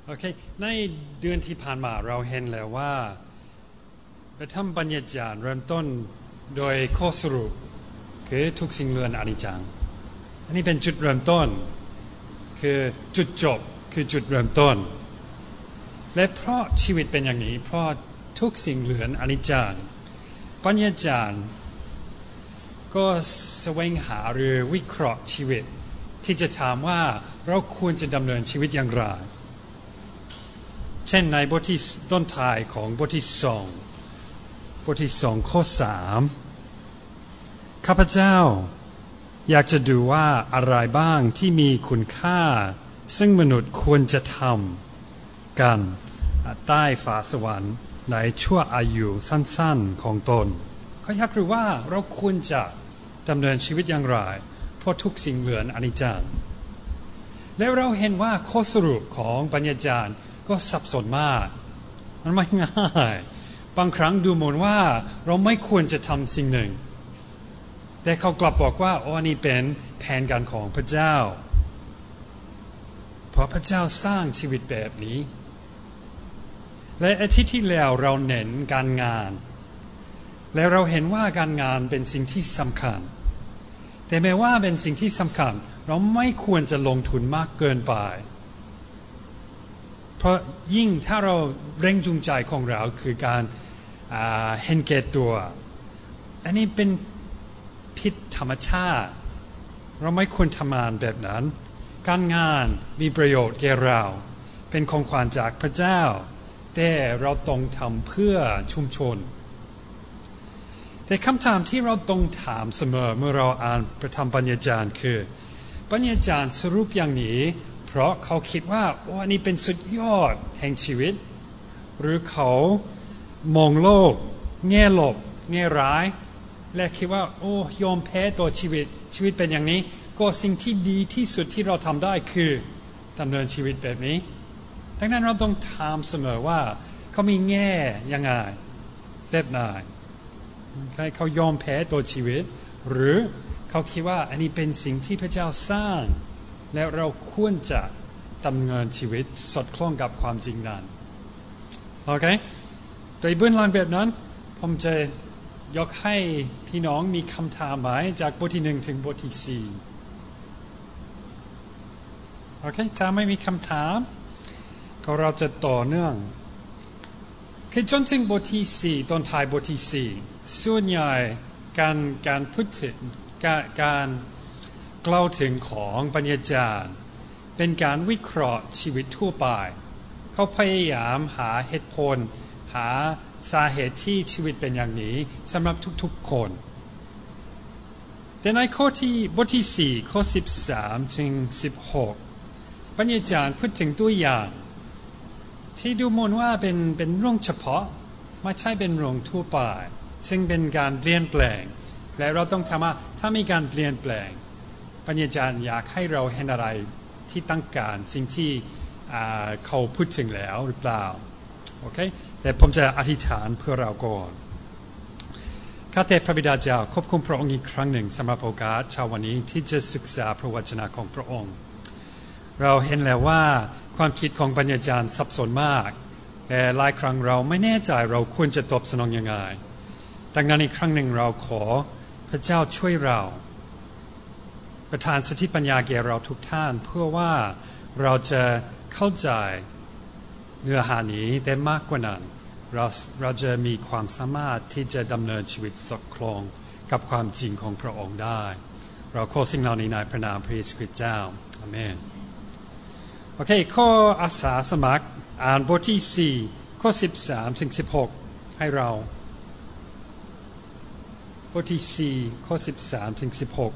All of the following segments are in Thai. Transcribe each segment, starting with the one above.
โอเคในเดือนที่ผ่านมาเราเห็นแล้วว่าพระธรรมปัญญาจารย์เริ่มต้นโดยข้อสรุปคือทุกสิ่งล้วนอนิจจังอันนี้เป็นจุดเริ่มต้นคือจุดจบคือจุดเริ่มต้นและเพราะชีวิตเป็นอย่างนี้เพราะทุกสิ่งล้วนอนิจจังปัญญาจารย์ก็แสวงหาหรือวิเคราะห์ชีวิตที่จะถามว่าเราควรจะดำเนินชีวิตอย่างไรเช่นในบทที่ต้นท้ายของบทที่2ข้อ3ข้าพเจ้าอยากจะดูว่าอะไรบ้างที่มีคุณค่าซึ่งมนุษย์ควรจะทำกันใต้ฟ้าสวรรค์ในชั่วอายุสั้นๆของตนเขาอยากรู้ว่าเราควรจะดำเนินชีวิตอย่างไรเพราะทุกสิ่งล้วนอนิจจังแล้วเราเห็นว่าข้อสรุปของปัญญาจารย์ก็สับสนมากมันไม่ง่ายบางครั้งดูเหมือนว่าเราไม่ควรจะทำสิ่งหนึ่งแต่เขากลับบอกว่าอันนี้เป็นแผนการของพระเจ้าเพราะพระเจ้าสร้างชีวิตแบบนี้และอาทิตย์ที่แล้วเราเน้นการงานและเราเห็นว่าการงานเป็นสิ่งที่สำคัญแต่แม้ว่าเป็นสิ่งที่สำคัญเราไม่ควรจะลงทุนมากเกินไปเพราะยิ่งถ้าเราเร่งจูงใจของเราคือการเห็นแก่ตัวอันนี้เป็นพิษธรรมชาติเราไม่ควรทำงานแบบนั้นการงานมีประโยชน์แก่เราเป็นของขวัญจากพระเจ้าแต่เราต้องทำเพื่อชุมชนแต่คำถามที่เราต้องถามเสมอเมื่อเราอ่านพระธรรมปัญญาจารย์คือปัญญาจารย์สรุปอย่างนี้เพราะเขาคิดว่าอันนี้เป็นสุดยอดแห่งชีวิตหรือเขามองโลกแง่ลบแง่ร้ายและคิดว่ายอมแพ้ตัวชีวิตเป็นอย่างนี้ก็สิ่งที่ดีที่สุดที่เราทำได้คือดำเนินชีวิตแบบนี้ดังนั้นเราต้องถามเสมอว่าเขามีแง่ยังไงแบบไหนเขายอมแพ้ตัวชีวิตหรือเขาคิดว่าอันนี้เป็นสิ่งที่พระเจ้าสร้างและเราควรจะดำเนินชีวิตสอดคล้องกับความจริงนั้นโอเคโดยเบื้องหลังแบบนั้นผมจะยกให้พี่น้องมีคำถามหมายจากบทที่1ถึงบทที่4โอเคถ้าไม่มีคำถามก็เราจะต่อเนื่องคือจนถึงบทที่4ตอนท้ายบทที่4ส่วนใหญ่การพูดถึงการกล่าวถึงของปัญญาจารย์เป็นการวิเคราะห์ชีวิตทั่วไปเขาพยายามหาเหตุผลหาสาเหตุที่ชีวิตเป็นอย่างนี้สำหรับทุกๆคนแต่ในบทที่4ข้อ13ถึง16ปัญญาจารย์พูดถึงตัวอย่างที่ดูเหมือนว่าเป็นเรื่องเฉพาะไม่ใช่เป็นเรื่องทั่วไปซึ่งเป็นการเปลี่ยนแปลงและเราต้องทำว่าถ้ามีการเปลี่ยนแปลงปัญญาจารย์อยากให้เราเห็นอะไรที่ต้องการสิ่งที่เขาพูดถึงแล้วหรือเปล่าโอเคแต่ผมจะอธิษฐานเพื่อเราก่อนข้าแต่พระบิดาเจ้าขอบคุณพระองค์อีกครั้งหนึ่งสำหรับโอกาสเช้าวันนี้ที่จะศึกษาพระวจนะของพระองค์เราเห็นแล้วว่าความคิดของปัญญาจารย์สับสนมากแต่หลายครั้งเราไม่แน่ใจเราควรจะตอบสนองยังไงดังนั้นอีกครั้งหนึ่งเราขอพระเจ้าช่วยเราประทานสติปัญญาแก่เราทุกท่านเพื่อว่าเราจะเข้าใจเนื้อหานี้แต่มากกว่านั้นเราจะมีความสามารถที่จะดำเนินชีวิตสอดคล้องกับความจริงของพระองค์ได้เราขอสิ่งเหล่านี้ในพระนามพระเยซูคริสต์เจ้าอาเมนโอเคข้ออาสาสมัครอ่านบทที่4ข้อ13ถึง16ให้เราบทที่4ข้อ13ถึง16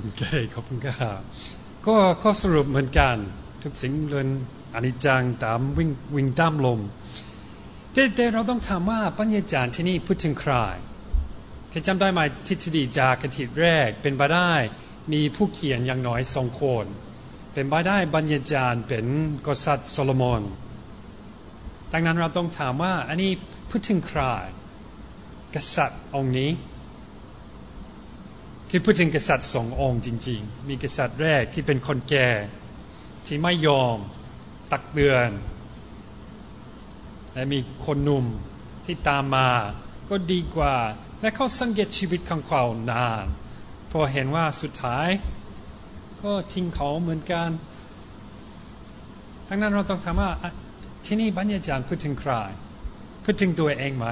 โอเคขอบคุณครับก็ข้อสรุปเหมือนกันทุกสิ่งเรื่องอนิจจังตามวิ่งตามลมแต่เราต้องถามว่าปัญญาจารย์ที่นี่พูดถึงใครจำได้ไหมทฤษฎีจากอาทิตย์แรกเป็นไปได้มีผู้เขียนอย่างน้อย2 คนเป็นไปได้ปัญญาจารย์เป็นกษัตริย์โซโลมอนดังนั้นเราต้องถามว่าอันนี้พูดถึงใครกษัตริย์องค์นี้คือพูดถึงกษัตริย์2 องค์จริงๆมีกษัตริย์แรกที่เป็นคนแก่ที่ไม่ยอมตักเตือนและมีคนหนุ่มที่ตามมาก็ดีกว่าและเขาสังเกตชีวิตของเขานานพอเห็นว่าสุดท้ายก็ทิ้งเขาเหมือนกันดังนั้นเราต้องถามว่าที่นี่ปัญญาจารย์พูดถึงใครพูดถึงตัวเองไหม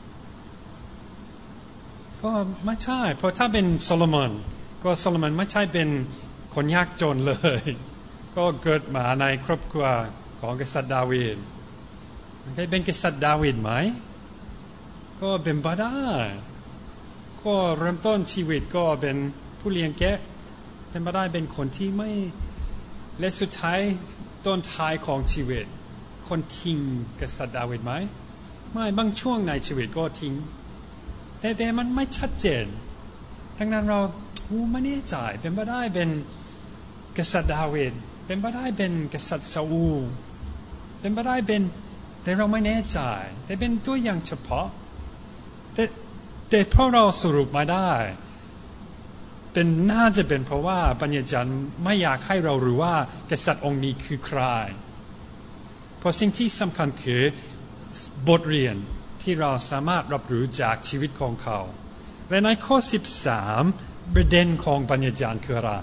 ก็ไม่ใช่เพราะถ้าเป็นโซโลมอนก็โซโลมอนไม่ใช่เป็นคนยากจนเลยก็เกิดมาในครอบครัวของกษัตริย์ดาวิดเป็นกษัตริย์ดาวิดไหมก็เป็นไปได้ก็เริ่มต้นชีวิตก็เป็นผู้เลี้ยงแกะเป็นไปได้เป็นคนที่ไม่และสุดท้ายต้นท้ายของชีวิตคนทิ้งกษัตริย์ดาวิดไหมไม่บางช่วงในชีวิตก็ทิ้งแต่มันไม่ชัดเจนดังนั้นเราไม่แน่ใจเป็นไปได้เป็นกษัตริย์ดาวิดเป็นไปได้เป็นกษัตริย์ซาอูลเป็นไปได้เป็นแต่เราไม่แน่ใจแต่เป็นตัวอย่างเฉพาะแต่เพราะเราสรุปมาได้เป็นน่าจะเป็นเพราะว่าปัญญาจารย์ไม่อยากให้เรารู้ว่ากษัตริย์องค์นี้คือใครเพราะสิ่งที่สำคัญคือบทเรียนที่เราสามารถรับรู้จากชีวิตของเขาและในข้อ13ประเด็นของปัญญาจารย์คืออะไร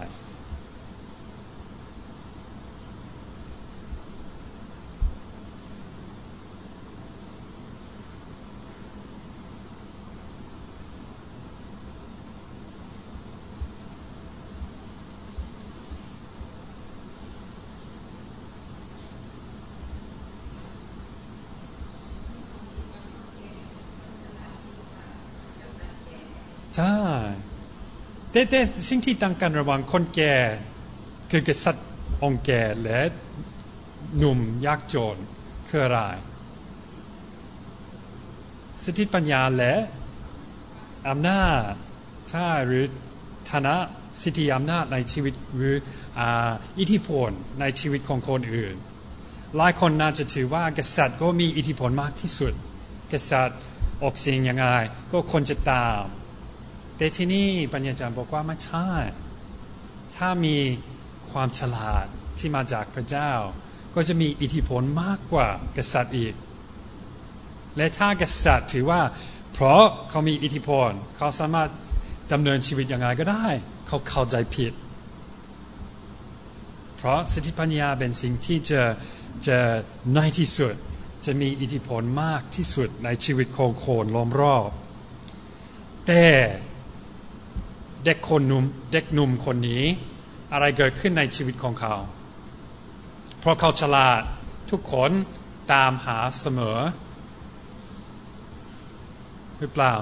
ใช่แต่สิ่งที่ต่างกันระหว่างคนแก่คือกษัตริย์องค์แก่และหนุ่มยากจนคืออะไรสติปัญญาและอำนาจใช่หรือฐานะสิทธิอำนาจในชีวิตหรืออิทธิพลในชีวิตของคนอื่นหลายคนน่าจะถือว่ากษัตริย์ก็มีอิทธิพลมากที่สุดกษัตริย์ออกเสียงยังไงก็คนจะตามแต่ที่นี่ปัญญาจารย์บอกว่าไม่ใช่ถ้ามีความฉลาดที่มาจากพระเจ้าก็จะมีอิทธิพลมากกว่ากษัตริย์อีกและถ้ากษัตริย์ถือว่าเพราะเขามีอิทธิพลเขาสามารถดำเนินชีวิตยังไงก็ได้เขาเข้าใจผิดเพราะสติปัญญาเป็นสิ่งที่จะในที่สุดจะมีอิทธิพลมากที่สุดในชีวิตของคนล้อมรอบแต่เด็กหนุ่มคนนี้อะไรเกิดขึ้นในชีวิตของเขาเพราะเขาฉลาดทุกคนตามหาเสมอหรือเปล่า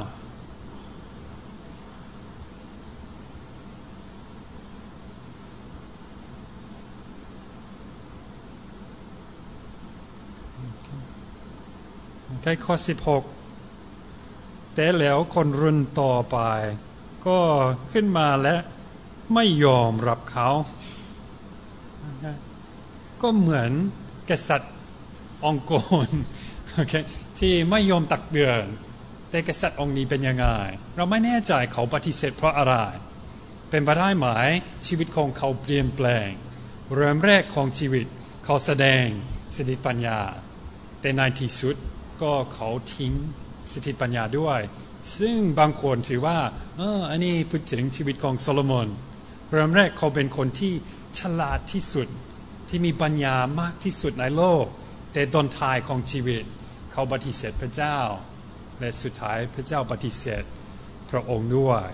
ใกล้ข้อ16แต่แล้วคนรุ่นต่อไปก็ขึ้นมาและไม่ยอมรับเขาก็เหมือนกษัตริย์องโกรที่ไม่ยอมตักเตือนแต่กษัตริย์องค์นี้เป็นยังไงเราไม่แน่ใจเขาปฏิเสธเพราะอะไรเป็นไปได้ไหมชีวิตของเขาเปลี่ยนแปลงเริ่มแรกของชีวิตเขาแสดงสติปัญญาแต่ในที่สุดก็เขาทิ้งสติปัญญาด้วยซึ่งบางคนถือว่าอันนี้พูดถึงชีวิตของโซโลมอนเริ่มแรกเขาเป็นคนที่ฉลาดที่สุดที่มีปัญญามากที่สุดในโลกแต่ตอนท้ายของชีวิตเขาปฏิเสธพระเจ้าและสุดท้ายพระเจ้าปฏิเสธพระองค์ด้วย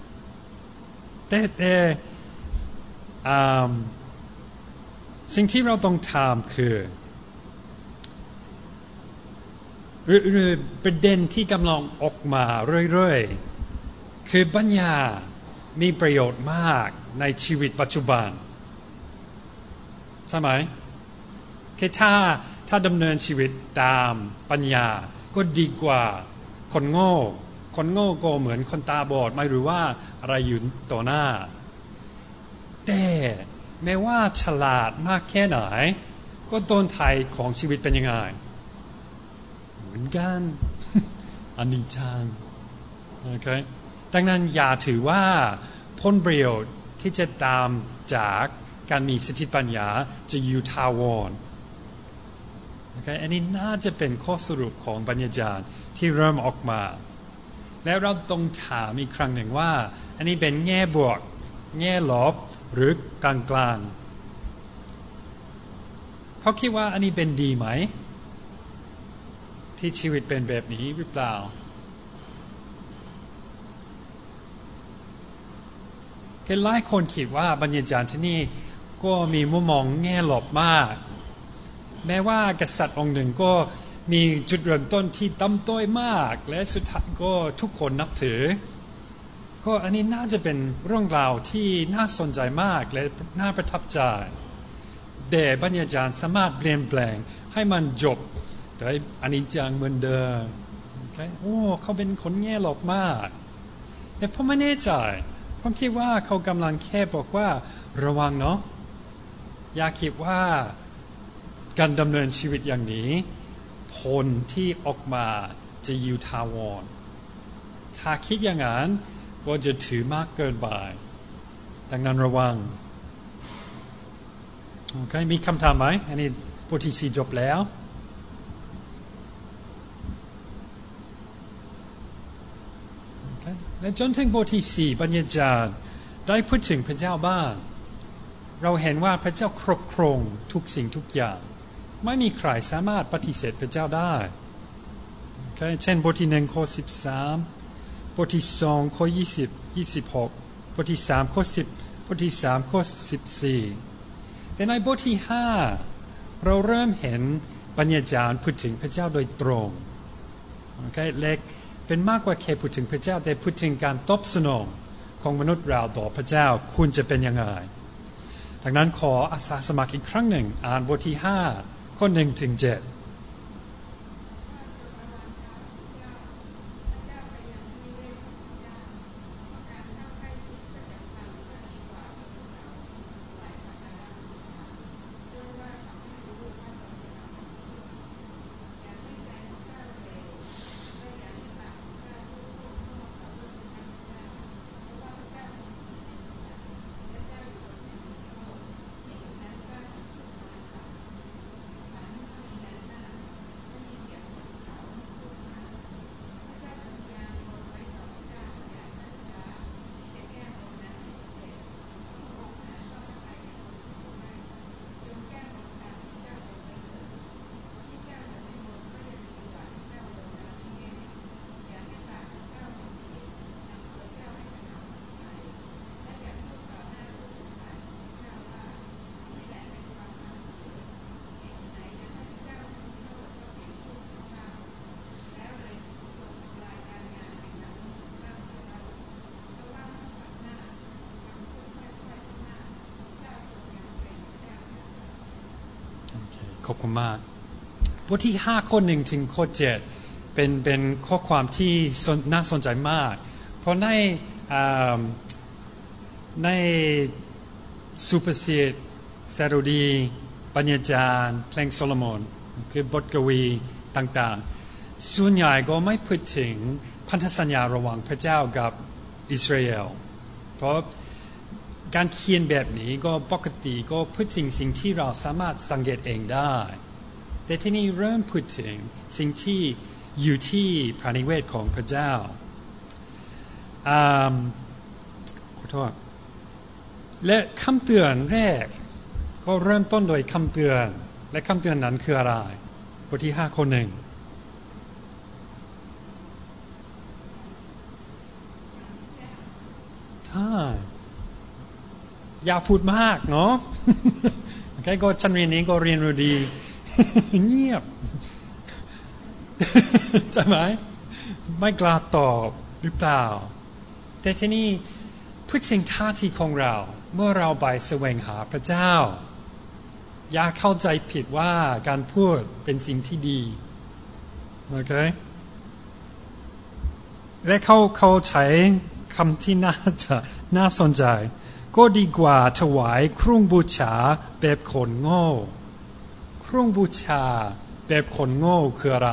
แต่สิ่งที่เราต้องทำคือหรือประเด็นที่กำลังออกมาเรื่อยๆคือปัญญามีประโยชน์มากในชีวิตปัจจุบันใช่ไหมคือถ้าดำเนินชีวิตตามปัญญาก็ดีกว่าคนโง่ก็เหมือนคนตาบอดไม่รู้ว่าอะไรอยู่ต่อหน้าแต่แม้ว่าฉลาดมากแค่ไหนก็ต้นไทยของชีวิตเป็นยังไงเหมือนกัน อนิจจังโอเคดังนั้นอย่าถือว่าผลประโยชน์ที่จะตามจากการมีสติปัญญาจะอยู่ถาวรโอเคอันนี้น่าจะเป็นข้อสรุปของปัญญาจารย์ที่เริ่มออกมาแล้วเราต้องถามอีกครั้งหนึ่งว่าอันนี้เป็นแง่บวกแง่ลบหรือกลางๆเขาคิดว่าอันนี้เป็นดีไหมที่ชีวิตเป็นแบบนี้หรือเปล่าคือหลายคนคิดว่าปัญญาจารย์ที่นี่ก็มีมุมมองแง่ลบมากแม้ว่ากษัตริย์องค์หนึ่งก็มีจุดเริ่มต้นที่ต่ำต้อยมากและสุดท้ายก็ทุกคนนับถือก็อันนี้น่าจะเป็นเรื่องราวที่น่าสนใจมากและน่าประทับใจแต่ปัญญาจารย์สามารถเปลี่ยนแปลงให้มันจบโดยอนิจจังเหมือนเดิม okay? โอ้เขาเป็นคนแง่ลบมากแต่ผมไม่แน่ใจผมคิดว่าเขากำลังแค่บอกว่าระวังเนาะอย่าคิดว่าการดำเนินชีวิตอย่างนี้ผลที่ออกมาจะอยู่ถาวรถ้าคิดอย่างนั้นก็จะถือมากเกินไปดังนั้นระวังโอเคมีคำถามไหมอันนี้บทที่4จบแล้วและจนถึงบทที่4ปัญญาจารย์ได้พูดถึงพระเจ้าบ้างเราเห็นว่าพระเจ้าครอบครองทุกสิ่งทุกอย่างไม่มีใครสามารถปฏิเสธพระเจ้าได้ okay? เช่นบทที่1ข้อ13บทที่2ข้อ20 26บทที่3ข้อ10บทที่3ข้อ14แต่ในบทที่5เราเริ่มเห็นปัญญาจารย์พูดถึงพระเจ้าโดยตรง okay? เล็กเป็นมากกว่าแค่พูดถึงพระเจ้าแต่พูดถึงการตอบสนองของมนุษย์เราต่อพระเจ้าคุณจะเป็นยังไงดังนั้นขออาสาสมัครอีกครั้งหนึ่งอ่านบทที่5ข้อ1ถึง7ขอบคุณมากบทที่5ข้อ1ถึงข้อ7เป็นข้อความที่น่าสนใจมากเพราะในสุภาษิตสดุดีปัญญาจารย์เพลงโซโลมอนคือบทกวีต่างๆส่วนใหญ่ก็ไม่พูดถึงพันธสัญญาระหว่างพระเจ้ากับอิสราเอลเพราะการเขียนแบบนี้ก็ปกติก็พูดถึงสิ่งที่เราสามารถสังเกตเองได้แต่ที่นี่เริ่มพูดถึงสิ่งที่อยู่ที่พระนิเวศของพระเจ้าขอโทษและคำเตือนแรกก็เริ่มต้นโดยคำเตือนและคำเตือนนั้นคืออะไรบทที่5ข้อ1อย่าพูดมากเนาะ โอเคก็ชั้นเรียนนี้ก็เรียนรู้ดี เงียบ ใช่ไหมไม่กล้าตอบหรือเปล่าแต่ที่นี่พูดถึงท่าทีของเราเมื่อเราไปแสวงหาพระเจ้าอย่าเข้าใจผิดว่าการพูดเป็นสิ่งที่ดีโอเคและเขาใช้คำที่น่าสนใจก็ดีกว่าถวายเครื่องบูชาแบบคนโง่เครื่องบูชาแบบคนโง่คืออะไร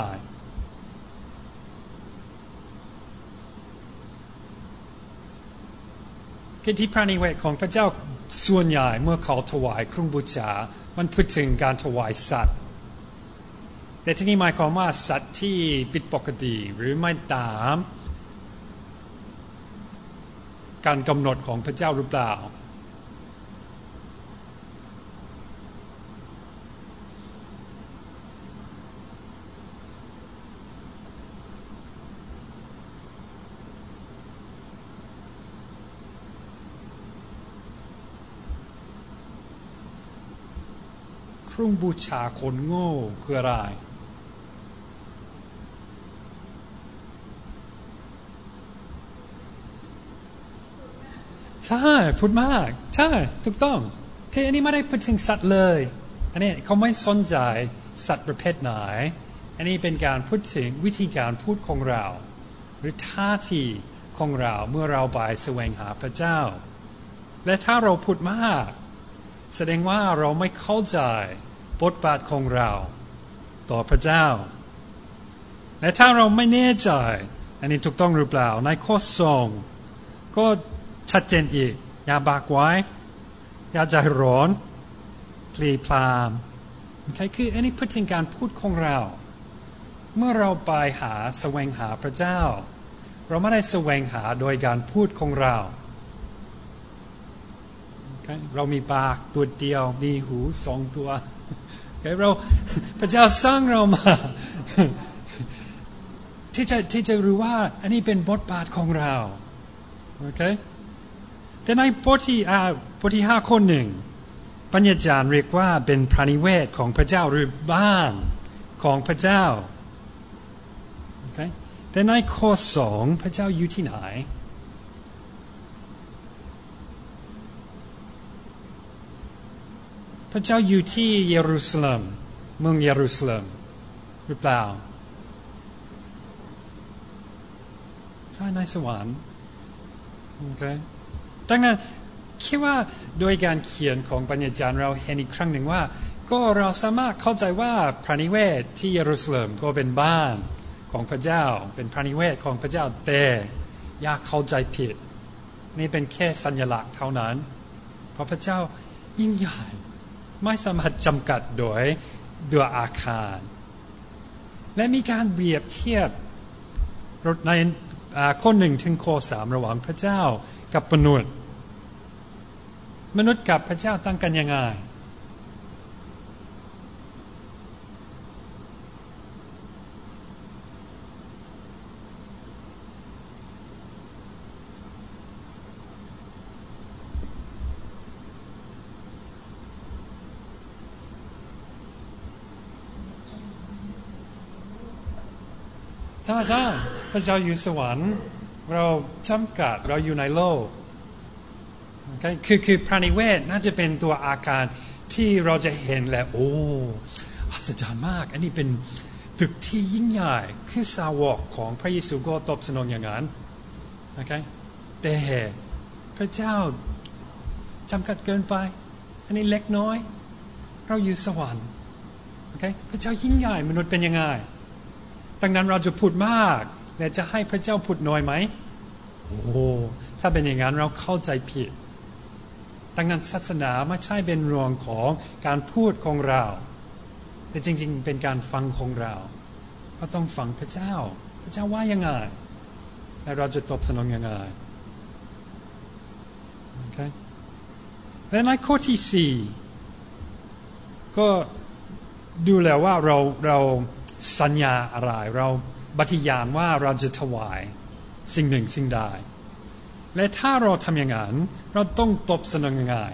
คือที่พระนิเวศของพระเจ้าส่วนใหญ่เมื่อเขาถวายเครื่องบูชามันพูดถึงการถวายสัตว์แต่ที่นี่หมายความว่าสัตว์ที่ผิดปกติหรือไม่ตามการกำหนดของพระเจ้าหรือเปล่าเครื่องบูชาคนโง่คืออะไรใช่พูดมากใช่ถูกต้องคืออันนี้ไม่ได้พูดถึงสัตว์เลยอันนี้เขาไม่สนใจสัตว์ประเภทไหนอันนี้เป็นการพูดถึงวิธีการพูดของเราหรือท่าทีของเราเมื่อเราไปแสวงหาพระเจ้าและถ้าเราพูดมากแสดงว่าเราไม่เข้าใจบทบาทของเราต่อพระเจ้าและถ้าเราไม่แน่ใจอันนี้ถูกต้องหรือเปล่าในข้อ2ก็ชัดเจนอีกอย่าบากไว้อย่าใจร้อนพลีพรามคืออันนี้พูดถึงการพูดของเราเมื่อเราไปแสวงหาพระเจ้าเราไม่ได้แสวงหาโดยการพูดของเราเรามีปากตัวเดียวมีหู2 ตัวเราพระเจ้าสร้างเรามาที่จะรู้ว่าอันนี้เป็นบทบาทของเราโอเคแต่ในบทที่5ข้อ 1ปัญญาจารย์เรียกว่าเป็นพระนิเวศของพระเจ้าหรือบ้านของพระเจ้าโอเคแต่ในข้อ2พระเจ้าอยู่ที่ไหนพระเจ้าอยู่ที่เยรูซาเล็มเมืองเยรูซาเล็มหรือเปล่าใช่ในสวรรค์โอเคดังนั้นคิดว่าโดยการเขียนของปัญญาจารย์เราเห็นอีกครั้งหนึ่งว่าก็เราสามารถเข้าใจว่าพระนิเวศที่เยรูซาเล็มก็เป็นบ้านของพระเจ้าเป็นพระนิเวศของพระเจ้าแต่อย่าเข้าใจผิดนี่เป็นแค่สัญลักษณ์เท่านั้นเพราะพระเจ้ายิ่งใหญ่ไม่สามารถจำกัดโดยอาคารและมีการเปรียบเทียบในข้อ 1 ถึงข้อ 3ระหว่างพระเจ้ากับมนุษย์กับพระเจ้าต่างกันยังไงใช่พระเจ้าอยู่สวรรค์เราจำกัดเราอยู่ในโลกคือพระนิเวศน่าจะเป็นตัวอาการที่เราจะเห็นแล้วโอ้อัศจรรย์มากอันนี้เป็นตึกที่ยิ่งใหญ่คือสาวกของพระเยซูก็ตอบสนองอย่างนั้นแต่พระเจ้าจำกัดเกินไปอันนี้เล็กน้อยเราอยู่สวรรค์พระเจ้ายิ่งใหญ่มนุษย์เป็นยังไงดังนั้นเราจะพูดมากและจะให้พระเจ้าพูดน้อยไหมโอ้ถ้าเป็นอย่างนั้นเราเข้าใจผิดดังนั้นศาสนาไม่ใช่เป็นเรื่องของการพูดของเราแต่จริงๆเป็นการฟังของเราเราต้องฟังพระเจ้าว่ายังไงและเราจะตอบสนองยังไงและในข้อที่4ก็ดูแล้วว่าเราสัญญาอะไรเราปฏิญาณว่าเราจะถวายสิ่งหนึ่งสิ่งใดและถ้าเราทำอย่างนั้นเราต้องตอบสนองยังไง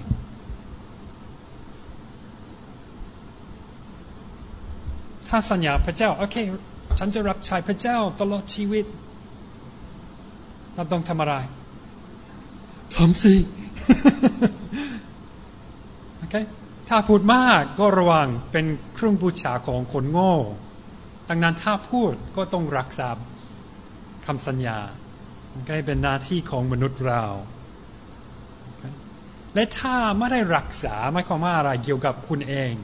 ถ้าสัญญาพระเจ้าโอเคฉันจะรับใช้พระเจ้าตลอดชีวิตเราต้องทำอะไรถำสิ โอเคถ้าพูดมากก็ระวังเป็นเครื่องบูชาของคนโง่ดังนั้นถ้าพูดก็ต้องรักษาคำสัญญาโอเคเป็นหน้าที่ของมนุษย์เรา okay? และถ้าไม่ได้รักษาหมายความว่าอะไรเกี่ยวกับคุณเอง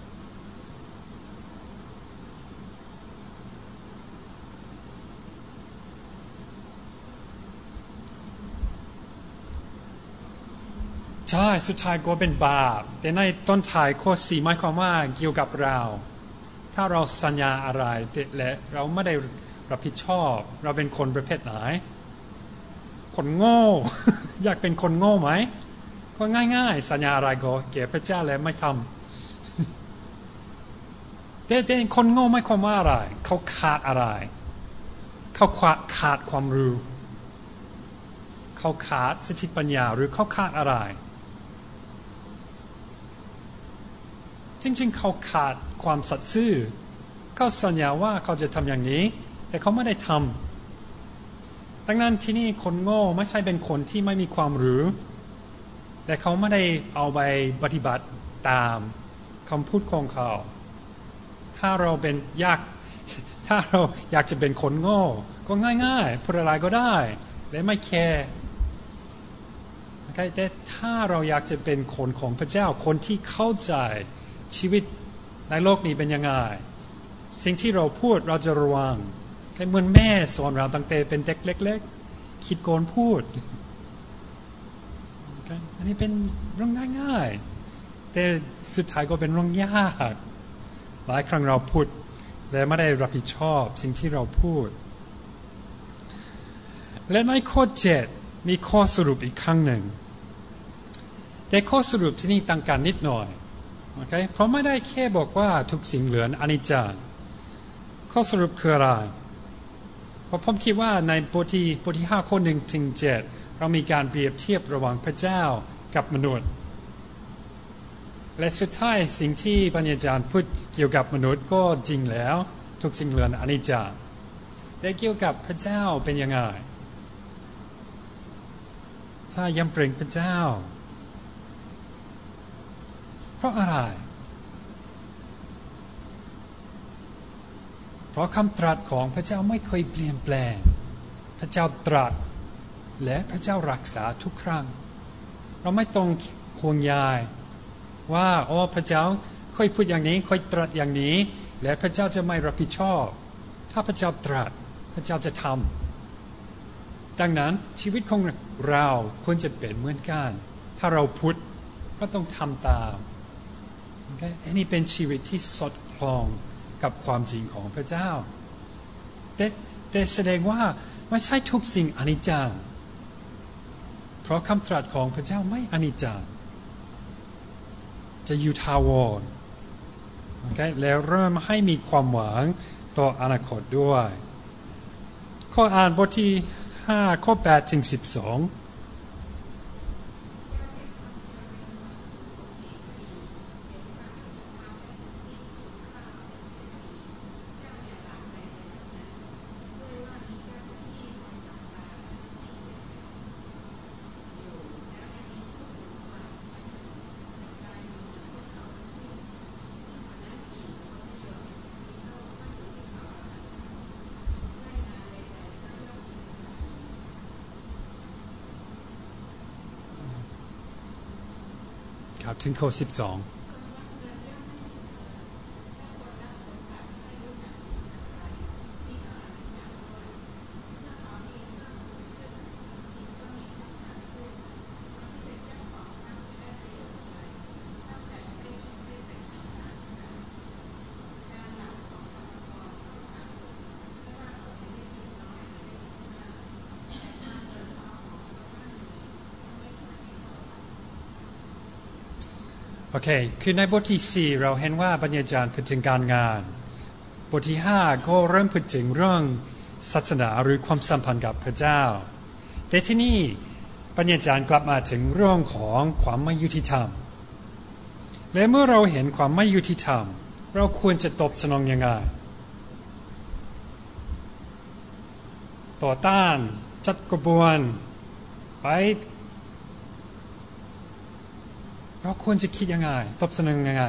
ใช่สุดท้ายก็เป็นบาปแต่ในต้นท้ายข้อ4หมายความว่าเกี่ยวกับเราถ้าเราสัญญาอะไรและเราไม่ได้รับผิดชอบเราเป็นคนประเภทไหนคนโง่ อยากเป็นคนโง่ไหมก็ง่ายๆสัญญาอะไรก็แก่พระเจ้าแล้วไม่ทำแต่คนโง่หมายความว่าอะไรเขาขาดอะไรเขาขาดความรู้เขาขาดสติปัญญาหรือเขาขาดอะไรจริงๆเขาขาดความสัตย์ซื่อเขาสัญญาว่าเขาจะทำอย่างนี้แต่เขาไม่ได้ทำดังนั้นที่นี่คนโง่ไม่ใช่เป็นคนที่ไม่มีความรู้แต่เขาไม่ได้เอาไปปฏิบัติตามคำพูดของเขาถ้าเราอยากจะเป็นคนโง่ก็ง่ายๆพูดอะไรก็ได้และไม่แคร์แต่ถ้าเราอยากจะเป็นคนของพระเจ้าคนที่เข้าใจชีวิตในโลกนี้เป็นยังไงสิ่งที่เราพูดเราจะระวังเหมือนแม่สอนเราตั้งแต่เป็นเด็กเล็กๆคิดก่อนพูดอันนี้เป็นเรื่องง่ายๆแต่สุดท้ายก็เป็นเรื่องยากหลายครั้งเราพูดและไม่ได้รับผิดชอบสิ่งที่เราพูดและในข้อ7มีข้อสรุปอีกครั้งหนึ่งแต่ข้อสรุปที่นี่ต่างกันนิดหน่อยโอเคเพราะไม่ได้แค่บอกว่าทุกสิ่งเหลืออนิจจ์ข้อสรุปคืออะไรเพราะผมคิดว่าในบทที่5ข้อ1ถึง7เรามีการเปรียบเทียบระหว่างพระเจ้ากับมนุษย์และสุดท้ายสิ่งที่ปัญญาจารย์พูดเกี่ยวกับมนุษย์ก็จริงแล้วทุกสิ่งเหลืออนิจจ์แต่เกี่ยวกับพระเจ้าเป็นยังไงถ้ายำเกรงพระเจ้าเพราะอะไรเพราะคำตรัสของพระเจ้าไม่เคยเปลี่ยนแปลงพระเจ้าตรัสและพระเจ้ารักษาทุกครั้งเราไม่ต้องห่วงใยว่าพระเจ้าเคยพูดอย่างนี้เคยตรัสอย่างนี้และพระเจ้าจะไม่รับผิดชอบถ้าพระเจ้าตรัสพระเจ้าจะทำดังนั้นชีวิตของเราควรจะเป็นเหมือนกันถ้าเราพูดก็ต้องทำตามอันนี้เป็นชีวิตที่สอดคล้องกับความจริงของพระเจ้าแต่แสดงว่าไม่ใช่ทุกสิ่งอนิจจังเพราะคำตรัสของพระเจ้าไม่อนิจจังจะอยู่ถาวรแล้วเริ่มให้มีความหวังต่ออนาคตด้วยข้ออ่านบทที่5ข้อ8ถึง12ถึงข้อ12โอเคคือในบทที่4เราเห็นว่าปัญญาจารย์พูดถึงการงานบทที่5ก็เริ่มพูดถึงเรื่องศาสนาหรือความสัมพันธ์กับพระเจ้าแต่ที่นี่ปัญญาจารย์กลับมาถึงเรื่องของความไม่ยุติธรรมและเมื่อเราเห็นความไม่ยุติธรรมเราควรจะตอบสนองยังไงต่อต้านจัดกระบวนไปเราควรจะคิดยังไงตอบสนองยังไง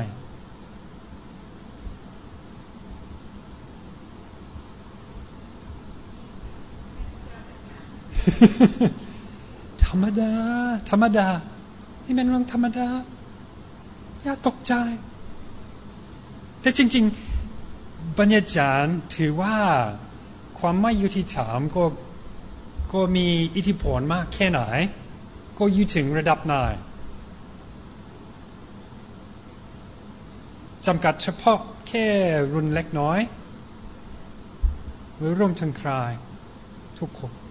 ธรรมดานี่เป็นเรื่องธรรมดาอย่าตกใจแต่จริงๆบัญญัติจารย์ถือว่าความไม่ยุติธรรมก็มีอิทธิพลมากแค่ไหนก็อยู่ถึงระดับไหนจำกัดเฉพาะแค่รุ่นเล็กน้อยหรือรวมถึงใครทุกคน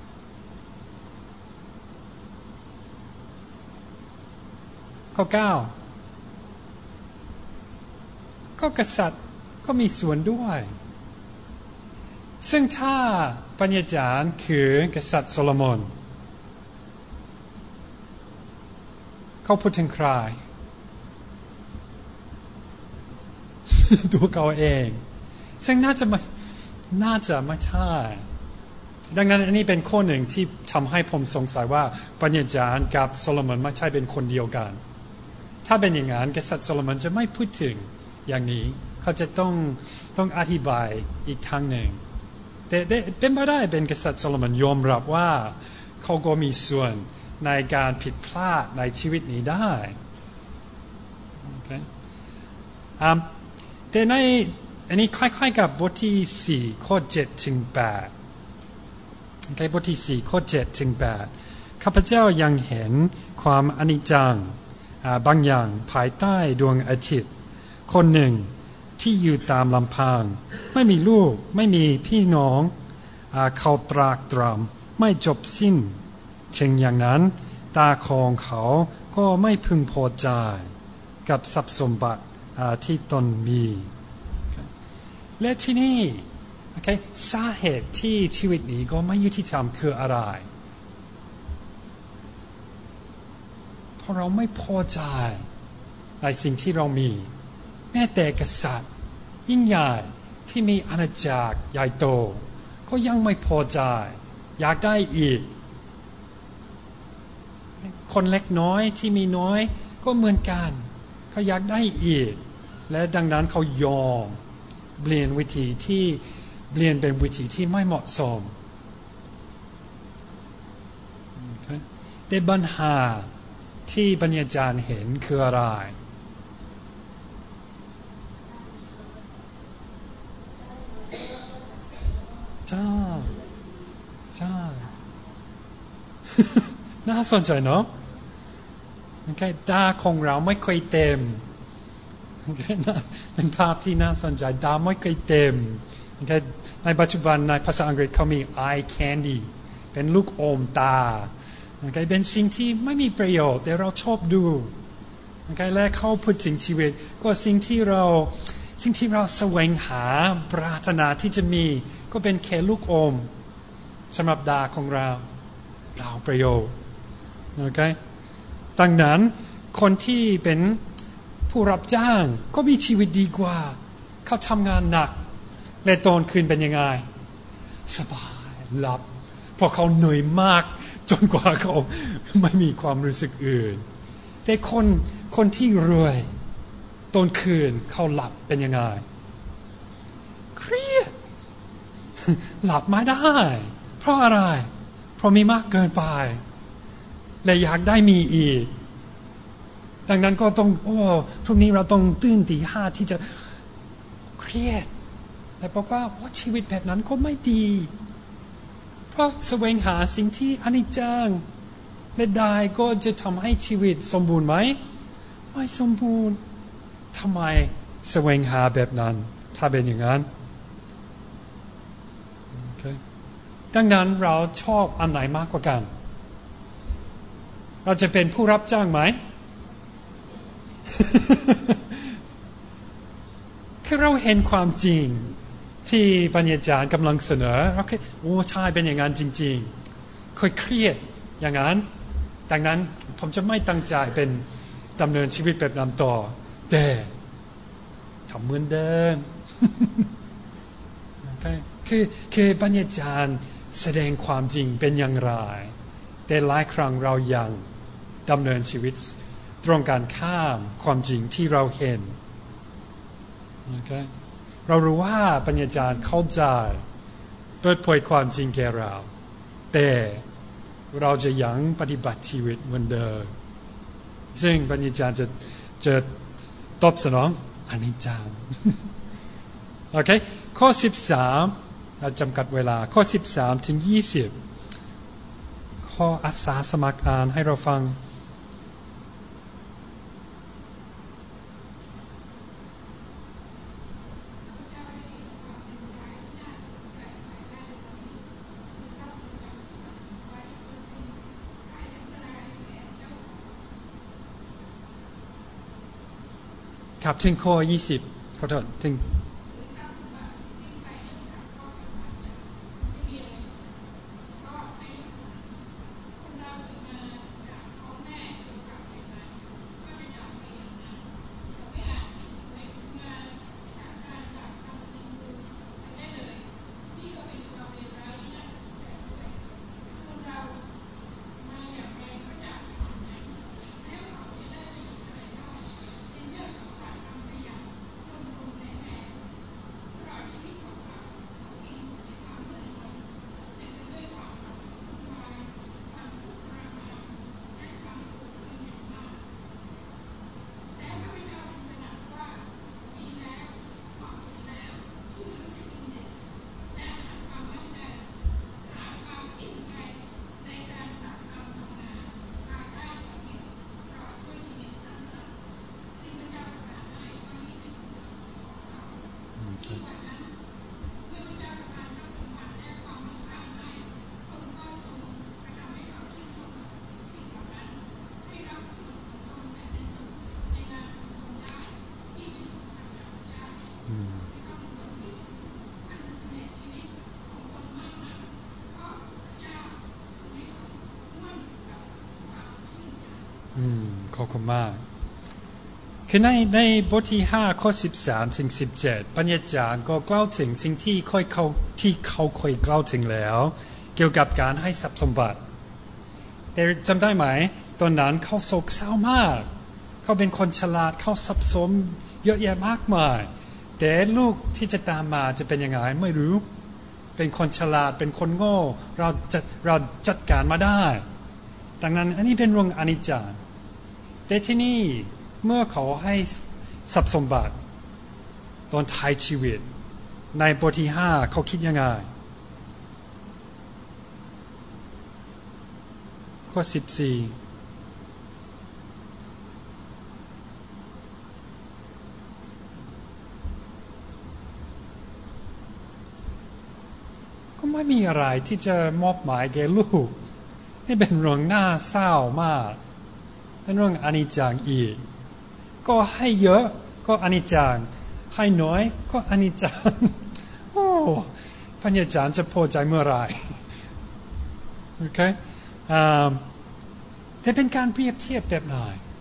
ข้อ 9ก็กษัตริย์ก็มีส่วนด้วยซึ่งถ้าปัญญาจารย์คือกษัตริย์โซโลมอนเขาพูดถึงใคร ตัวเขาเองซึ่งน่าจะไม่ใช่ดังนั้นอันนี้เป็นข้อหนึ่งที่ทำให้ผมสงสัยว่าปัญญาจารย์กับโซโลมอนไม่ใช่เป็นคนเดียวกันถ้าเป็นอย่างนั้นกษัตริย์โซโลมอนจะไม่พูดถึงอย่างนี้เขาจะต้องอธิบายอีกทางหนึ่งแต่เป็นไปได้เป็นกษัตริย์โซโลมอนยอมรับว่าเขาก็มีส่วนในการผิดพลาดในชีวิตนี้ได้ okay. แต่ในอันนี้คล้ายๆกับบทที่4ข้อ7ถึง8 okay, บทที่4ข้อ7ถึง8ข้าพเจ้ายังเห็นความอนิจจังบางอย่างภายใต้ดวงอาทิตย์คนหนึ่งที่อยู่ตามลำพังไม่มีลูกไม่มีพี่น้องเขาตรากตรำไม่จบสิ้นถึงอย่างนั้นตาของเขาก็ไม่พึงพอใจกับทรัพย์สมบัติที่ตนมีและที่นี่ okay, สาเหตุที่ชีวิตนี้ก็ไม่ยุติธรรมคืออะไรเพราะเราไม่พอใจในสิ่งที่เรามีแม้แต่กษัตริย์ยิ่งใหญ่ที่มีอาณาจักรใหญ่โตก็ยังไม่พอใจอยากได้อีกคนเล็กน้อยที่มีน้อยก็เหมือนกันเขาอยากได้อีกและดังนั้นเขายอมเปลี่ยนวิธีที่เปลี่ยนเป็นวิธีที่ไม่เหมาะสม okay. แต่ปัญหาที่ปัญญาจารย์เห็นคืออะไรใช่ น่าสนใจเนาะ okay. ตาของเราไม่ค่อยเต็ม okay. เป็นภาพที่น่าสนใจตาไม่ค่อยเต็ม okay. ในปัจจุบันในภาษาอังกฤษเขามี eye candy เป็นลูกอมตา okay. เป็นสิ่งที่ไม่มีประโยชน์แต่เราชอบดู okay. และเขาพูดถึงชีวิตก็สิ่งที่เราแสวงหาปรารถนาที่จะมีก็เป็นแค่ลูกอมสำหรับตาของเราเปล่าประโยชน์ okay. ดังนั้นคนที่เป็นผู้รับจ้างก็มีชีวิตดีกว่าเขาทำงานหนักและตอนคืนเป็นยังไงสบายหลับเพราะเขาเหนื่อยมากจนกว่าเขาไม่มีความรู้สึกอื่นแต่คนที่รวยตอนคืนเขาหลับเป็นยังไงเครียดหลับไม่ได้เพราะอะไรเพราะมีมากเกินไปและอยากได้มีอีกดังนั้นก็ต้องพรุ่งนี้เราต้องตื่นตี 5ที่จะเครียดแต่บอกว่าชีวิตแบบนั้นก็ไม่ดีเพราะแสวงหาสิ่งที่อนิจจังและได้ก็จะทำให้ชีวิตสมบูรณ์ไหมไม่สมบูรณ์ทำไมแสวงหาแบบนั้นถ้าเป็นอย่างนั้น okay. ดังนั้นเราชอบอันไหนมากกว่ากันเราจะเป็นผู้รับจ้างไหม คือเราเห็นความจริงที่ปัญญาจารย์กำลังเสนอโอเคใช่เป็นอย่างนั้นจริงๆเคยเครียดอย่างนั้นดังนั้นผมจะไม่ตั้งใจเป็นดำเนินชีวิตแบบนั้นต่อแต่ทำเหมือนเดิม okay. คือปัญญาจารย์แสดงความจริงเป็นอย่างไรแต่หลายครั้งเรายังดำเนินชีวิตตรงกันข้ามความจริงที่เราเห็น okay? เรารู้ว่าปัญญาจารย์เข้าใจเปิดเผยความจริงแก่เราแต่เราจะยังปฏิบัติชีวิตเหมือนเดิมซึ่งปัญญาจารย์จะตอบสนองอนิจจัง โอเคข้อ13เราจำกัดเวลาข้อ13ถึง20ข้ออาสาสมัครอ่านให้เราฟังครับถึงข้อ20ขอโทษถึงขอบคุณมากคือในบทที่5ข้อ13ถึง17ปัญญาจารย์ก็กล่าวถึงสิ่งที่เขาเคยกล่าวถึงแล้วเกี่ยวกับการให้ทรัพย์สมบัติแต่จำได้ไหมตอนนั้นเขาโศกเศร้ามากเขาเป็นคนฉลาดเขาทรัพย์สมเยอะแยะมากมายแต่ลูกที่จะตามมาจะเป็นยังไงไม่รู้เป็นคนฉลาดเป็นคนโง่เราจัดการมาได้ดังนั้นอันนี้เป็นเรื่องอนิจจ์แต่ที่นี่เมื่อเขาให้ทรัพย์สมบัติตอนท้ายชีวิตในบทที่5เขาคิดยังไงข้อ14ก็ไม่มีอะไรที่จะมอบหมายแก่ลูกนี่เป็นเรื่องน่าเศร้ามากเป็นเรื่องอนิจจังอีกก็ให้เยอะก็อนิจจังให้น้อยก็อนิจจังโอ้ปัญญาจารย์จะพอใจเมื่อไรโอเคแต่เป็นการเปรียบเทียบแบบไหน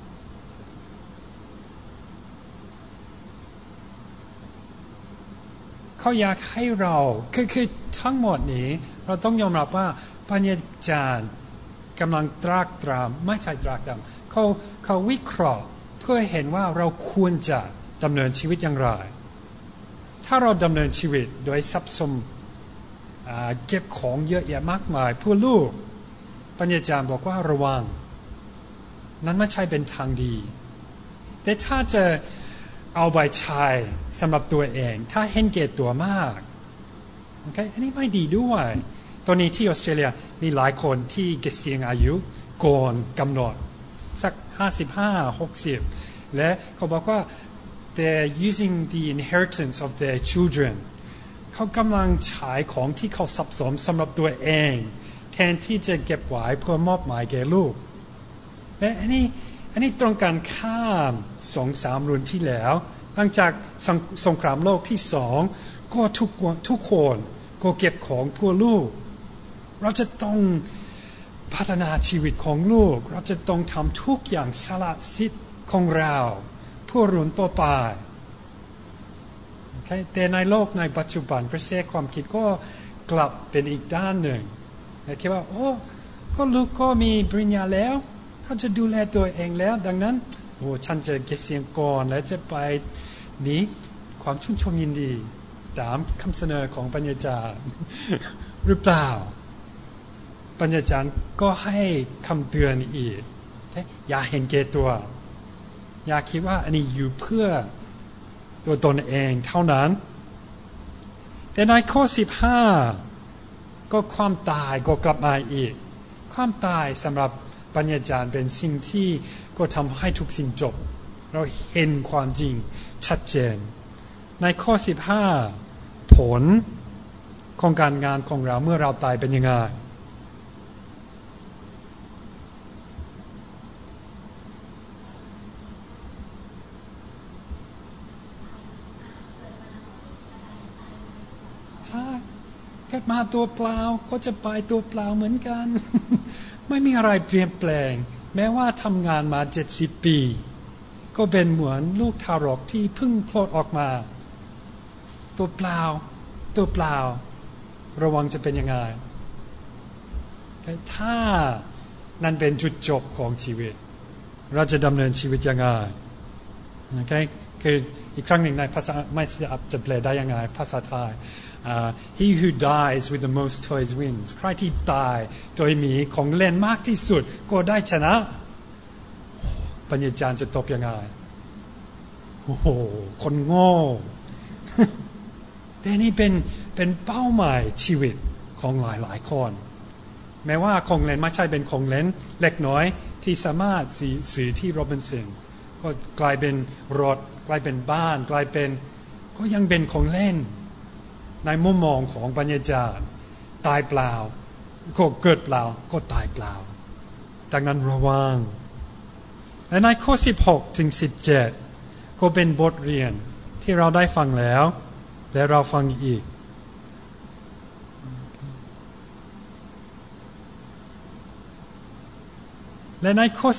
เขาอยากให้เราคือทั้งหมดนี้เราต้องยอมรับว่าปัญญาจารย์กำลังตรากตรำไม่ใช่ตรากตรำเขาวิเคราะห์เพื่อเห็นว่าเราควรจะดำเนินชีวิตอย่างไรถ้าเราดำเนินชีวิตโดยทรัพย์สมเก็บของเยอะแยะมากมายเพื่อลูกปัญญาจารย์บอกว่าระวังนั้นไม่ใช่เป็นทางดีแต่ถ้าจะเอาไปใช้สำหรับตัวเองถ้าเห็นแก่ตัวมากโอเคอันนี้ไม่ดีด้วยตอนนี้ที่ออสเตรเลียมีหลายคนที่เกษียณอายุก่อนกำหนดสัก55-60และเขาบอกว่า they're using the inheritance of their children เขากำลังใช้ของที่เขาสะสมสำหรับตัวเองแทนที่จะเก็บไว้เพื่อมอบหมายแก่ลูกและอันนี้ตรงกันข้าม 2-3 รุ่นที่แล้วหลังจากสงครามโลกที่2ก็ทุกคนก็เก็บของเพื่อลูกเราจะต้องพัฒนาชีวิตของลูกเราจะต้องทำทุกอย่างสละสิทธิ์ของเราเพื่อรุ่นต่อไป okay? แต่ในโลกในปัจจุบันกระแสความคิดก็กลับเป็นอีกด้านหนึ่งคิดว่าโอ้ก็ลูกก็มีปริญญาแล้วเขาจะดูแลตัวเองแล้วดังนั้นโอ้ฉันจะเกษียณก่อนและจะไปหนีความชื่นชมยินดีตามคำเสนอของปัญญาจารย์หรือเปล่าปัญญาจารย์ก็ให้คำเตือนอีกอย่าเห็นแก่ตัวอย่าคิดว่าอันนี้อยู่เพื่อตัวตนเองเท่านั้นแต่ในข้อ15ก็ความตายก็กลับมาอีกความตายสำหรับปัญญาจารย์เป็นสิ่งที่ก็ทำให้ทุกสิ่งจบเราเห็นความจริงชัดเจนในข้อ15ผลของการงานของเราเมื่อเราตายเป็นยังไงใช่เกิดมาตัวเปล่าก็จะไปตัวเปล่าเหมือนกัน ไม่มีอะไรเปลี่ยนแปลงแม้ว่าทำงานมา70 ปีก็เป็นเหมือนลูกทารกที่เพิ่งคลอดออกมาตัวเปล่าระวังจะเป็นยังไงถ้านั่นเป็นจุดจบของชีวิตเราจะดำเนินชีวิตยังไงคืออีกครั้งหนึ่งในภาษาไม่ทราบจะแปลได้ยังไงภาษาไทยHe who dies with the most toys wins ใครที่ตายโดยมีของเล่นมากที่สุดก็ได้ชนะปัญญาจารย์จะตอบยังไงโอ้โหคนโง่ แต่นี่เป็นเป้าหมายชีวิตของหลายคนแม้ว่าของเล่นไม่ใช่เป็นของเล่นเล็กน้อยที่สามารถซื้อที่โรบินสันก็กลายเป็นรถกลายเป็นบ้านกลายเป็นก็ยังเป็นของเล่นในมุมมองของปัญญาจารย์ตายเปล่าก็เกิดเปล่าก็ตายเปล่าดังนั้นระวังและในข้อ16ถึง17ก็เป็นบทเรียนที่เราได้ฟังแล้วและเราฟังอีกและในข้อ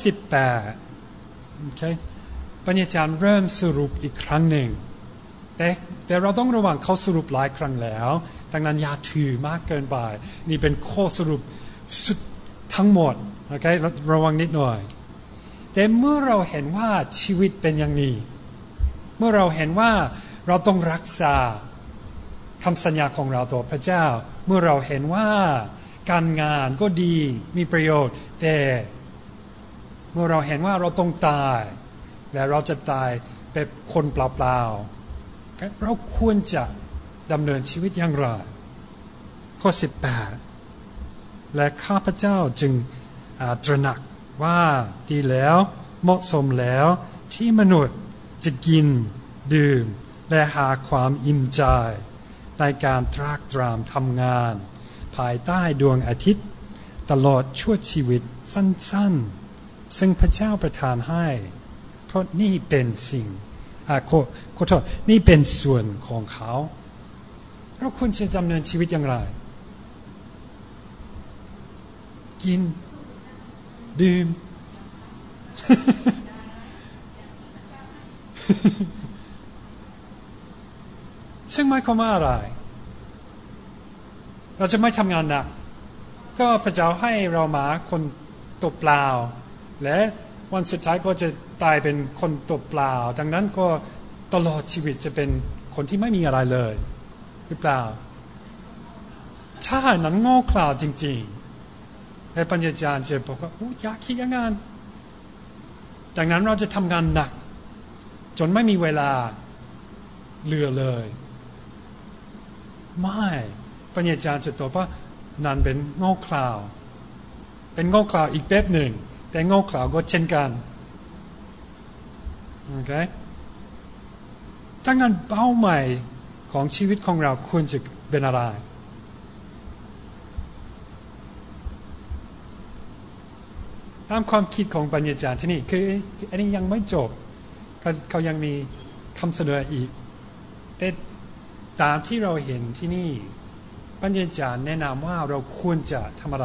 18ปัญญาจารย์เริ่มสรุปอีกครั้งหนึ่งแต่เราต้องระวังเขาสรุปหลายครั้งแล้วดังนั้นอย่าถือมากเกินไปนี่เป็นข้อสรุปสุดทั้งหมดโอเคระวังนิดหน่อยแต่เมื่อเราเห็นว่าชีวิตเป็นอย่างนี้เมื่อเราเห็นว่าเราต้องรักษาคำสัญญาของเราต่อพระเจ้าเมื่อเราเห็นว่าการงานก็ดีมีประโยชน์แต่เมื่อเราเห็นว่าเราต้องตายและเราจะตายเป็นคนเปล่าๆเราควรจะดำเนินชีวิตอย่างไรข้อ18และข้าพเจ้าจึงตระหนักว่าดีแล้วเหมาะสมแล้วที่มนุษย์จะกินดื่มและหาความอิ่มใจในการตรากตรำทำงานภายใต้ดวงอาทิตย์ตลอดชั่วชีวิตสั้นๆซึ่งพระเจ้าประทานให้เพราะนี่เป็นสิ่งขอโทษนี่เป็นส่วนของเขาเราควรจะดำเนินชีวิตอย่างไรกินดื่ม ซึ่งหมายความว่าอะไรเราจะไม่ทำงานหนักก็พระเจ้าให้เรามาคนตัวเปล่าและวันสุดท้ายก็จะตายเป็นคนตัวเปล่าดังนั้นก็ตลอดชีวิตจะเป็นคนที่ไม่มีอะไรเลยหรือเปล่าใช่นั้นโง่เขลาจริงๆและปัญญาจารย์จะบอกว่าอยากคิดอย่างนั้นดังนั้นเราจะทำงานหนักจนไม่มีเวลาเหลือเลยไม่ปัญญาจารย์จะตอบว่านั่นเป็นโง่เขลาเป็นโง่เขลาอีกแบบหนึ่งแต่โง่เขลาก็เช่นกันโอเคดังนั้นเป้าหมายของชีวิตของเราควรจะเป็นอะไรตามความคิดของปัญญาจารย์ที่นี่คืออันนี้ยังไม่จบเขายังมีคำเสนออีกแต่ตามที่เราเห็นที่นี่ปัญญาจารย์แนะนำว่าเราควรจะทำอะไร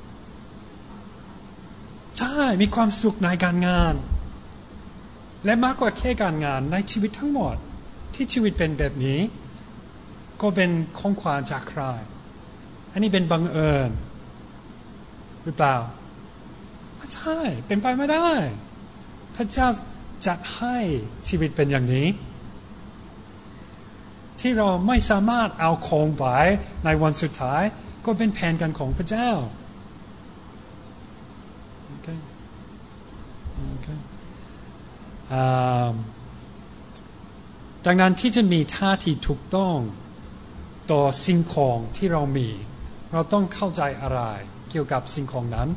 ใช่มีความสุขในการงานและมากกว่าแค่การงานในชีวิตทั้งหมดที่ชีวิตเป็นแบบนี้ก็เป็นของขวัญจากใครอันนี้เป็นบังเอิญหรือเปล่าไม่ใช่เป็นไปไม่ได้พระเจ้าจัดให้ชีวิตเป็นอย่างนี้ที่เราไม่สามารถเอาของไปในวันสุดท้ายก็เป็นแผนการของพระเจ้า okay. Okay. ดังนั้นที่จะมีท่าทีถูกต้องต่อสิ่งของที่เรามีเราต้องเข้าใจอะไรเกี่ยวกับสิ่งของนั้น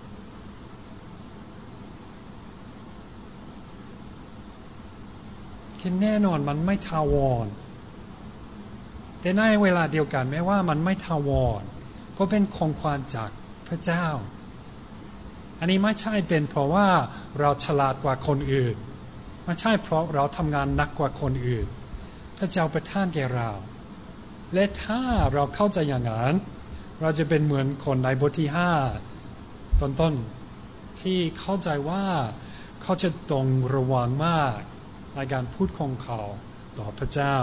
คือแน่นอนมันไม่ถาวรแต่ในเวลาเดียวกันแม้ว่ามันไม่ถาวรก็เป็นของขวัญจากพระเจ้าอันนี้ไม่ใช่เป็นเพราะว่าเราฉลาดกว่าคนอื่นไม่ใช่เพราะเราทำงานหนักกว่าคนอื่นพระเจ้าประทานแก่เราและถ้าเราเข้าใจอย่างนั้นเราจะเป็นเหมือนคนในบทที่5ต้นที่เข้าใจว่าเขาจะต้องระวังมากในการพูดของเขาต่อพระเจ้า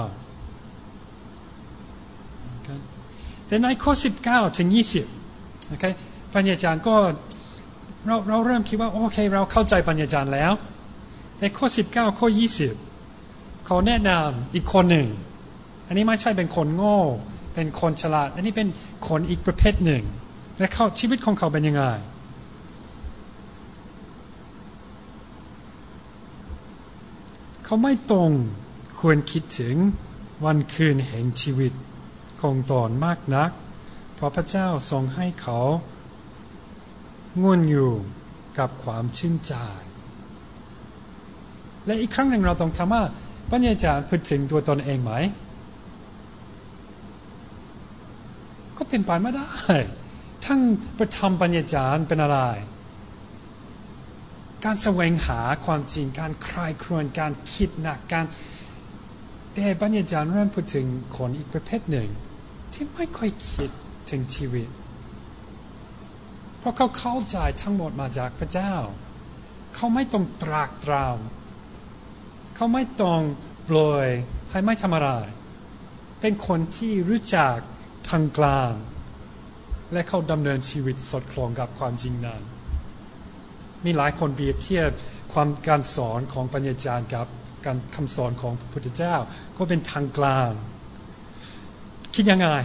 okay. แต่ในข้อ19ถึง20 okay. ปัญญาจารย์ก็เราเริ่มคิดว่าโอเคเราเข้าใจปัญญาจารย์แล้วแต่ข้อ19ข้อ20เขาแนะนำอีกคนหนึ่งอันนี้ไม่ใช่เป็นคนโง่เป็นคนฉลาดอันนี้เป็นคนอีกประเภทหนึ่งและชีวิตของเขาเป็นยังไงเขาไม่ตรงควรคิดถึงวันคืนแห่งชีวิตของตนมากนักเพราะพระเจ้าทรงให้เขาง่วนอยู่กับความชื่นใจและอีกครั้งหนึ่งเราต้องถามว่าปัญญาจารย์พูดถึงตัวตนเองไหมก็เป็นไปไม่ได้ทั้งประธรรมปัญญาจารย์เป็นอะไรการแสวงหาความจริงการใคร่ครวญการคิดหนักการแต่ปัญญาจารย์เริ่มพูดถึงคนอีกประเภทหนึ่งที่ไม่ค่อยคิดถึงชีวิตเพราะเขาเข้าใจทั้งหมดมาจากพระเจ้าเขาไม่ต้องตรากตรำเขาไม่ต้องปล่อยให้ไม่ทำอะไรเป็นคนที่รู้จักทางกลางและเขาดำเนินชีวิตสอดคล้องกับความจริงนั้นมีหลายคนเปรียบเทียบการสอนของปัญญาจารย์กับการคำสอนของพระพุทธเจ้าก็เป็นทางกลางคิดยังไง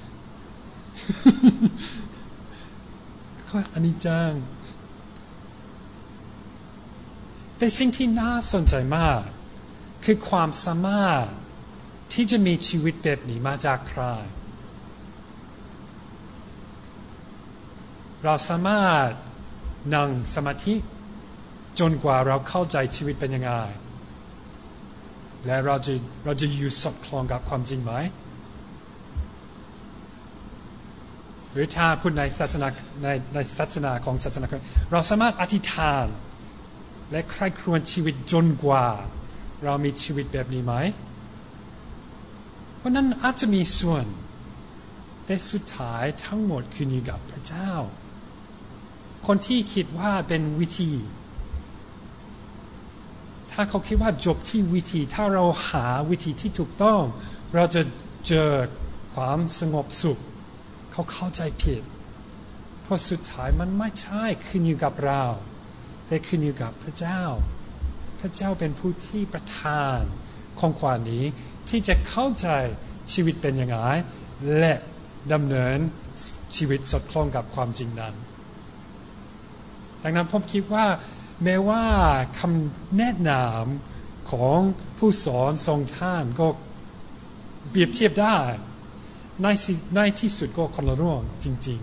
ก็อนิจจังแต่สิ่งที่น่าสนใจมากคือความสามารถที่จะมีชีวิตแบบนี้มาจากใครเราสามารถนั่งสมาธิจนกว่าเราเข้าใจชีวิตเป็นยังไงและเราจะอยู่สอดคล้องกับความจริงไหมหรือถ้าพูดในศาสนาของศาสนาเราสามารถอธิษฐานและใคร่ครวญชีวิตจนกว่าเรามีชีวิตแบบนี้ไหมเพราะนั้นอาจจะมีส่วนแต่สุดท้ายทั้งหมดขึ้นอยู่กับพระเจ้าคนที่คิดว่าเป็นวิธีถ้าเขาคิดว่าจบที่วิธีถ้าเราหาวิธีที่ถูกต้องเราจะเจอความสงบสุขเขาเข้าใจผิดเพราะสุดท้ายมันไม่ใช่ขึ้นอยู่กับเราแต่ขึ้นอยู่กับพระเจ้าพระเจ้าเป็นผู้ที่ประทานของขวัญนี้ที่จะเข้าใจชีวิตเป็นยังไงและดำเนินชีวิตสอดคล้องกับความจริงนั้นดังนั้นผมคิดว่าแม้ว่าคำแนะนำของผู้สอนทรงท่านก็เปรียบเทียบได้ในที่สุดก็คนละเรื่องจริง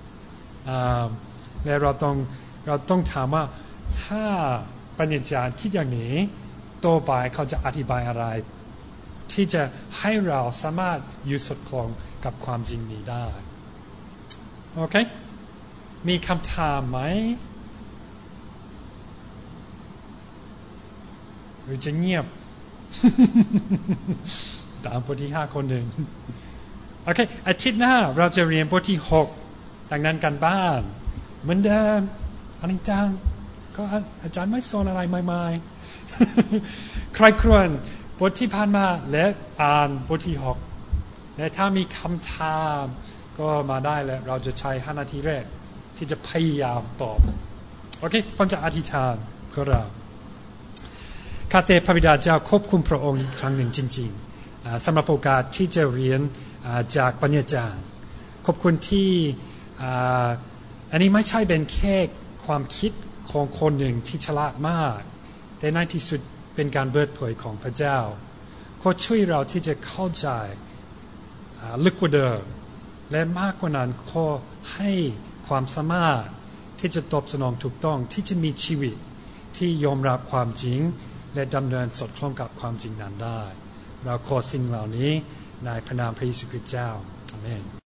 ๆและเราต้องถามว่าถ้าปัญญาจารย์คิดอย่างนี้ต่อไปเขาจะอธิบายอะไรที่จะให้เราสามารถอยู่สอดคล้องกับความจริงนี้ได้โอเคมีคำถามไหมหรือจะเงียบ ตามบทที่5คนหนึ่งโอเคอาทิตย์หน้าเราจะเรียนบทที่6ดังนั้นกันบ้านเหมือนเดิมอันนี้จังก็อาจารย์ไม่สอนอะไรใหม่ๆ ใครครวญบทที่ผ่านมาและอ่านบทที่6และถ้ามีคำถามก็มาได้แล้วเราจะใช้5 นาทีแรกที่จะพยายามตอบโโอเคผมจะอธิษฐานเพื่อเราข้าแต่พระบิดาเจ้าขอบคุณพระองค์อีกครั้งหนึ่งจริงๆสำหรับโอกาสที่จะเรียนจากปัญญาจารย์ขอบคุณที่อันนี้ไม่ใช่เป็นแค่ความคิดของคนหนึ่งที่ฉลาดมากแต่ในที่สุดเป็นการเปิดเผยของพระเจ้าขอช่วยเราที่จะเข้าใจลึกกว่าเดิมและมากกว่านั้นขอให้ความสามารถที่จะตอบสนองถูกต้องที่จะมีชีวิตที่ยอมรับความจริงและดำเนินสอดคล้องกับความจริงนั้นได้เราขอสิ่งเหล่านี้ในพระนามพระเยซูคริสต์เจ้าอาเมน